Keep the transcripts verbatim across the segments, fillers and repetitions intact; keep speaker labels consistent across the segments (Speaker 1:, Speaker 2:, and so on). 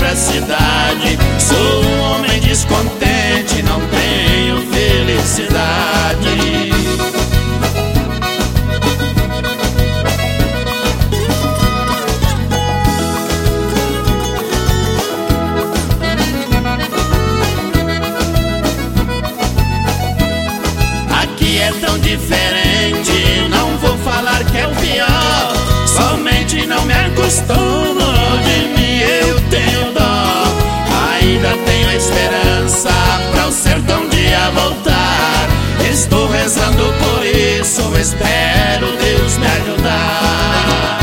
Speaker 1: pra cidade. Sou um homem descontente, não tenho felicidade. Aqui é tão diferente, não vou falar que é o pior, somente não me acostumo, de mim eu tenho dó. Ainda tenho esperança pra o sertão um dia voltar. Estou rezando por isso, espero Deus me ajudar.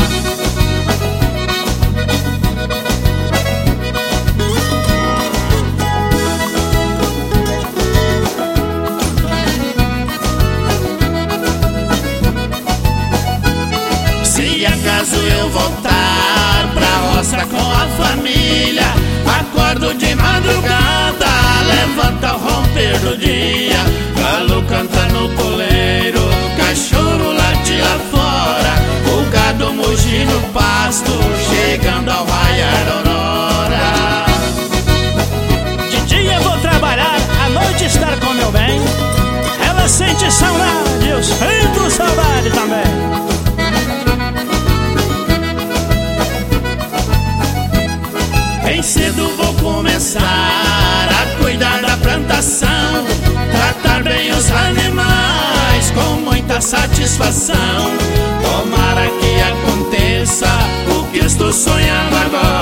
Speaker 1: Se acaso eu voltar pra roça com a família, acordo de madrugada, levanta ao romper do dia. Galo canta no poleiro, cachorro late lá fora, o gado muge no pasto, chegando ao raiar da aurora.
Speaker 2: De dia vou trabalhar, à noite estar com meu bem. Ela sente saudade, eu sinto saudade também.
Speaker 1: Bem cedo vou começar a cuidar da plantação, tratar bem os animais com muita satisfação. Tomara que aconteça o que estou sonhando agora.